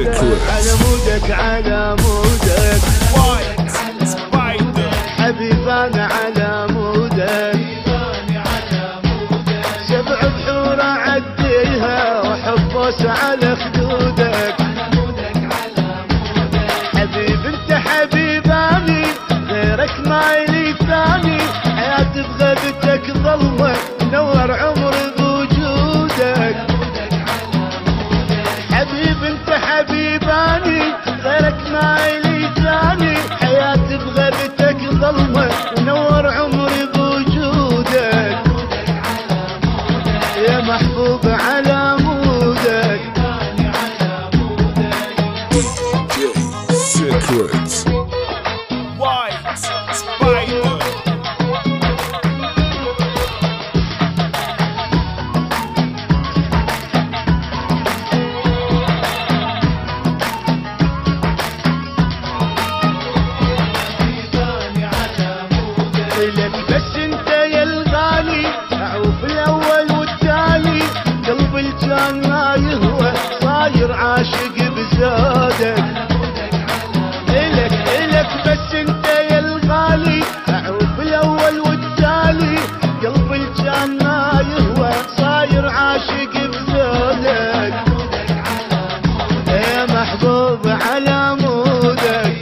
على مودك على مودك حبيب انا على مودك سبع بحور اعديها وحبوس على خدودك حبيب انت حبيباني غيرك ما لي ثاني حياتي بغيبتك ظلمه نور عمري بوجودك حبيب انت حبيباني غيرك ما لي ثاني حياتي بغيبتك ظلمه نور عمري بوجودك يا محبوب على مودك Secrets. White Spider. لك بس انت يا الغالي اعوف الاول والتالي قلب الجان ما يهوى صاير عاشق بزادك لك بس انت يا الغالي اعوف الاول والتالي قلب الجان ما يهوى صاير عاشق بزادك يا محبوب على مودك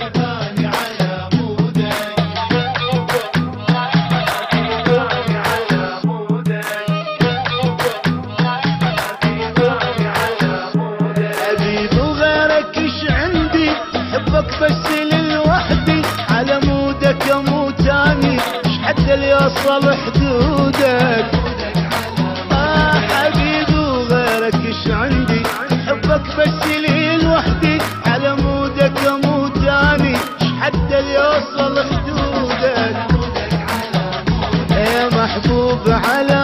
حبك بس للوحدي على مودك اموت اني حتى اللي يوصل حدودك حبيبي وغيرك ايش عندي حبك بس للوحدي على مودك اموت اني حتى اللي يوصل حدودك يا محبوب على